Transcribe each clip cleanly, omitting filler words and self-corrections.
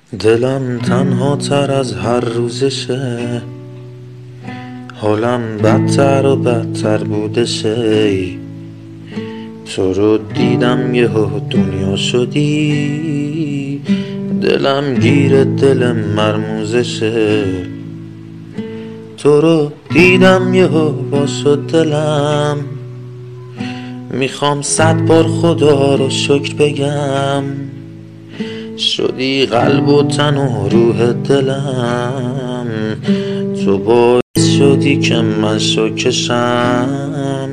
دلم تنها تر از هر روزشه، حالم بدتر و بدتر بودشه. تو رو دیدم یهو دنیا شدی، دلم گیر دل مرموزشه. تو رو دیدم یهو وا شد دلم، میخوام 100 بار خدا رو شکر بگم. شدی قلب و تن و روح دلم، تو باعث شدی که من شوکشم.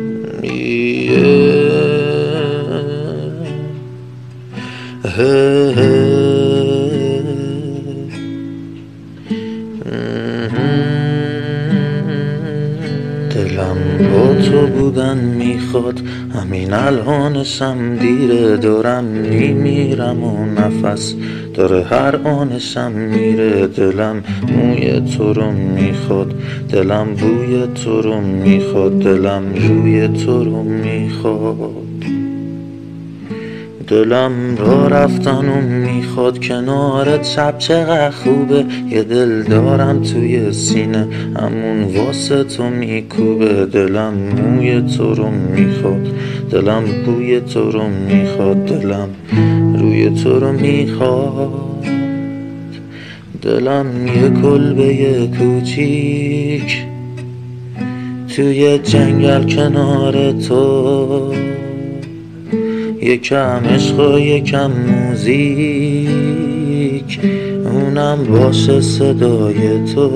دلم با تو بودن میخواد، همین الانشم دیره. دارم میمیرم و نفس داره هر آنشم میره. دلم موی تو رو میخواد، دلم بوی تو رو میخواد، دلم روی تو رو میخواد. دلم را رفتن و میخواد کنارت، شب چقدر خوبه. یه دل دارم توی سینه، همون واسه تو میکوبه. دلم موی تو رو میخواد، دلم بوی تو رو میخواد، دلم روی تو رو میخواد. دلم یه کلبه کوچیک توی جنگل کنار تو، یکم عشق و یکم موزیک، اونم باشه صدای تو.